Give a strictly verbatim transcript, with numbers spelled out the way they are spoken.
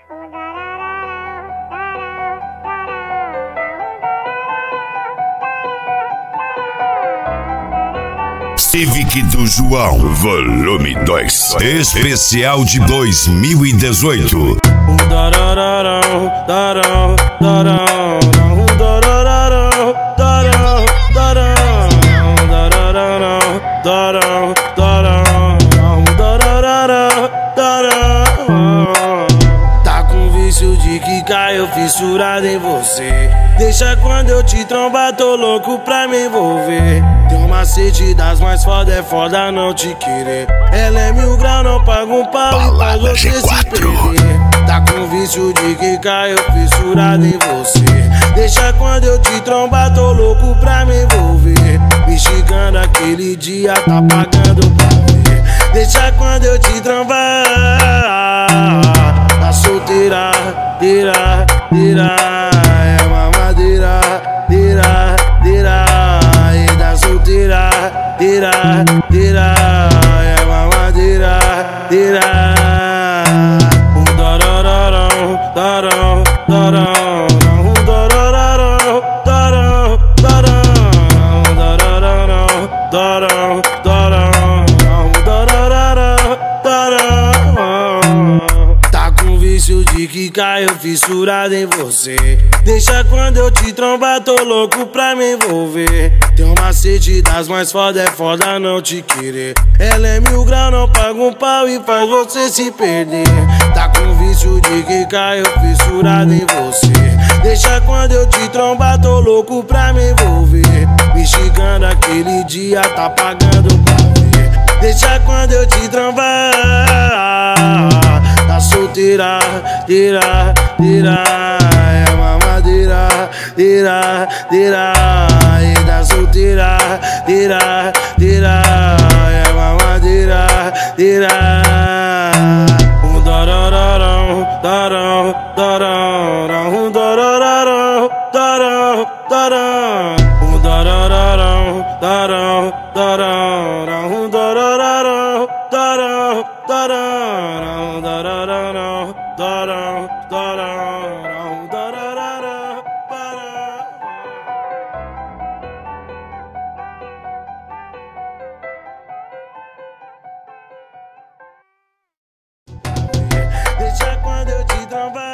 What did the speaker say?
Civic do João, volume dois, especial de dois mil e dezoito. Tá com vício de que caiu fissurado em você. Deixa quando eu te trombar, tô louco pra me envolver. Tem um macete das mais foda, é foda não te querer. Ela é mil grau, não paga um pau e faz você se perder. Tá com vício de que caiu fissurado em você. Deixa quando eu te trombar, tô louco pra me envolver. Mexicando aquele dia, tá pagando pra ver. Deixa quando eu te trombar, tá solteira, tira, tira. É mamadeira, tira, tira. E da solteira, tira, tira. É mamadeira, tira. Darão, darão, darão, darão, darão, darão, darão, darão. Tá com vício de que caiu fissurado em você. Deixa quando eu te trombar, tô louco pra me envolver. Tem um macete das mais foda, é foda não te querer. Ela é mil grau, não paga um pau e faz você se perder. Tá com vício de que caiu fissurado em você. Deixa quando eu te trombar, tô louco pra me envolver. Mexicando aquele dia, tá pagando pra ver. Deixa quando eu te trombar, tá solteira, tira, tira. É mamadeira, tira, tira. E da solteira, tira, tira. É mamadeira, tira. Dararão, darão, dararão, dararão, darão, darão, dararão, darão, dararão, dararão, darão, dararão, dararão, dararão, dararão, dararão, dararão. Deixa quando eu te trombar,